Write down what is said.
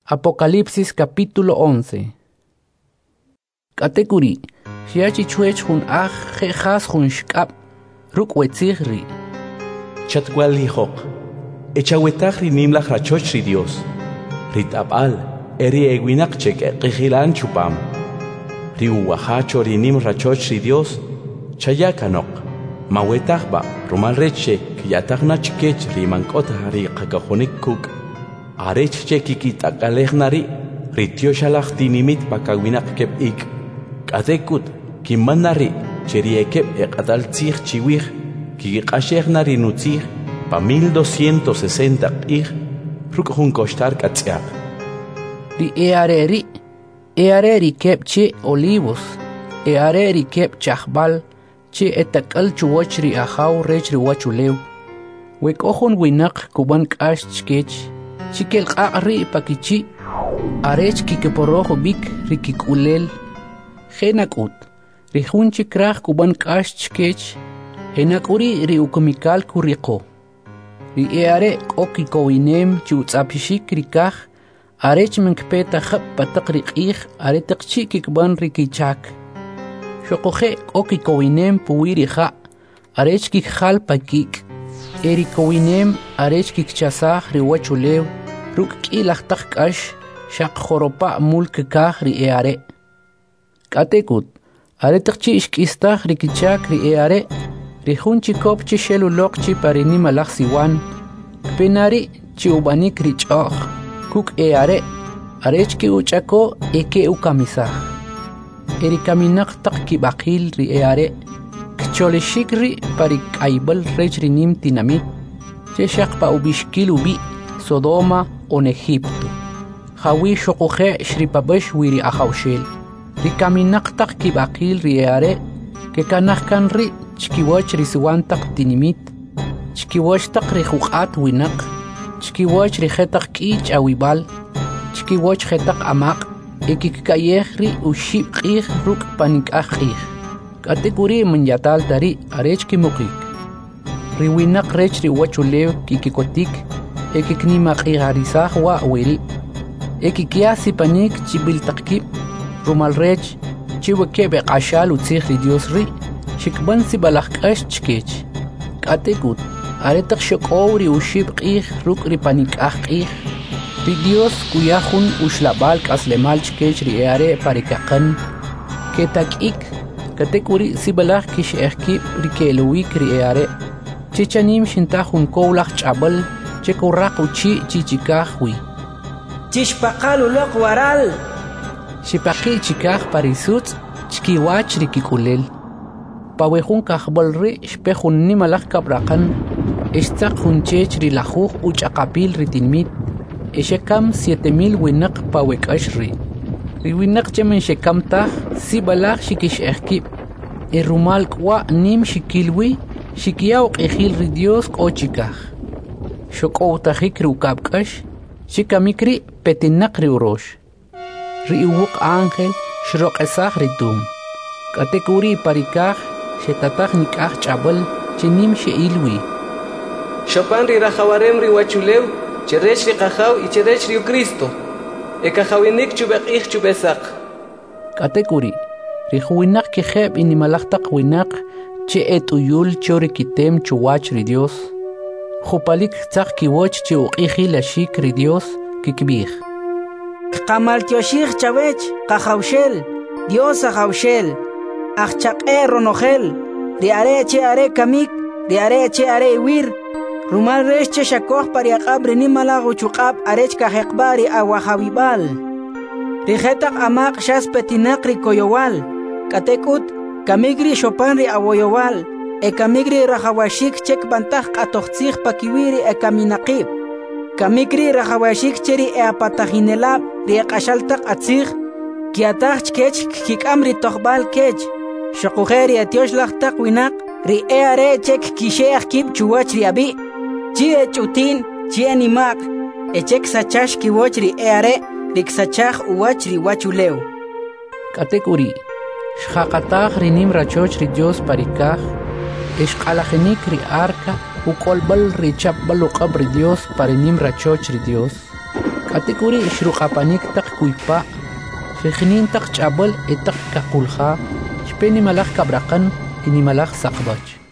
Apocalipsis capítulo 11. Katekuri, shiachi chuech hun jejas hun shkap, rukwetzighri. Chatwalihok, echawetagri nimlach rachochri Dios. Ritabal, eri eguinakchek eqihilan chupam. Riuwahacho rinim rachochri Dios, chayakanok. Mawetagba, rumalreche, kiyatagna chikech rimankota hari kakahonik kuk. Arechche kikitakalejnari, ritioshalax tinimit pakawinak kep ik. Katekut, kimanari, cheriekep ekatal tzig chiwig, kikashejnari nutzig, pa 1260 ik, rukjun kostar katziak. Eareri kep che olivos, eareri kep chahbal, che etakal chuwachri ahaw rechri wachulew. Wek ohon winak kuban kash chkech, chikel qaqri pakichi arech kikeporojo bik rikikulel genakut rihun chikraj kuban kash chkech henakuri riukumikal kuriko ri eare okikowinem chutsapishik rikaj arech menkpeta khap pataqri qih aretaqchi kikban rikichak shoqoje okikowinem puwirija arech kikhal pakik erikowinem arech kikchasaj riwachulew ruk k'ilajtaj k'ax xaq joropa' mulk kaj ri eare k'atekut aretaqchi ixk'istaj rikichak ri eare rijun chikop chi xeluloq chi parinimalaj siwan kpenari chi ub'anik ri ch'o'j kuk eare arech ki uch'ako eke ukamisaj erikaminaq taq kib'aqil ri eare kcholexik ri parik'ayb'al rech ri nim tinamit che xaq pa ubixkil ubi Sodoma on Egipto jawi xoqoje xripabex wiri ajawxel rikaminaq taq kib'aqil ri eare kekanaj kan ri chkiwach ri siwan taq tinimit chkiwach taq ri juq'at winaq chkiwach ri jetaq k'i ch'awib'al chkiwach jetaq amaq ekikka'yej ri uxib' q'ij ruk' panik'aj q'ij k'atekuri manyatal tari arech kimuqik riwinaq rech ri wachulew kikikotik ekiknimaq'ijarisaj wa' wiri ekikyaj sipanik chibiltaqkib' rumalrech chiwekeb' eq'axal utzij ri Dios ri xikb'an sibalaj k'ax chkech k'atekut aretaq xok'ow ri uxib' q'ij ruk' ri panik'aj q'ij ri Dios kuyaj jun uxlab'al k'aslemal chkech ri eare parikaqan ketak'ik katekuri sibalaj kix'ejkib' ri ke'luwik ri eare chichanim xintaj jun kowlaj ch'ab'al chekurraq uchi' chichikaj wi chixpaqal uloq waral xipaqi' chikaj parisutz' chkiwach ri kikulel pawe jun kajb'al ri xpe jun nimalaj kabraqan ixtzaq jun chech ri lajuj uch'aqapil ri tinmit exekam 7000 winaq pawe k'ax ri winaq chemen xekam taj sibalaj xikix'ejkib' rumal k'wa' nim xikilwi xikyaw q'ijil ri Dios k'o chikaj xok'owtajik ri uk'ab' k'ax xikamik ri petinaq ri urox ri uwuq ángel xroq'esaj ri tum k'atekuri parikaj xetataj nik'aj ch'ab'al che nim xe'ilwi xopan ri rajawarem ri wachulew cherech ri qajaw y cherech ri Cristo ekajawinik chub'eq'ij chub'esaq k'atekuri ri juwinaq kijeb' inimalaj taq winaq che et'uyul cho ri kitem chuwach ri Dios jupalik tzaq kiwoch che uq'ijil axik ri Dios kikb'ij qamaltyoxij chawech qajawxel Dios ajawxel ajchaq'e ronojel ri are che are kamik ri are che are iwir rumal rech che xakoj pariaq'ab ri nimalaj uchuq'ab' arech kajeqb'a ri awajawib'al ri jetaq amaq xas petinaq ri koyowal k'atek'ut kamik ri xopan ri awoyowal ekamik ri rajawashik chekb'antaj q'atojtzij pakiwi ri ekaminaqib' kamik ri rajawashik che ri eapatajinelab' ri eq'axal taq atzij kiataj chkech kik'am ri tojb'al kech xoqoje ri etioxlaj taq winaq ri eare chek kixe'aj kib' chuwach ri abi' chi ech'utin chi animaq echek sachax kiwoch ri eare riksachaj uwach ri wachulew k'atekuri xjaqataj ri nim rachoch ri Dios parikaj ixq'alajinik ri arca uk'olb'al ri chapb'al uq'ab' ri Dios parinim rachoch ri Dios atikuri ishruqapanik taq kuypa riqnin taq ch'abal etaq kaqulqa shpeni malaj kabraqan inimalaj saqbach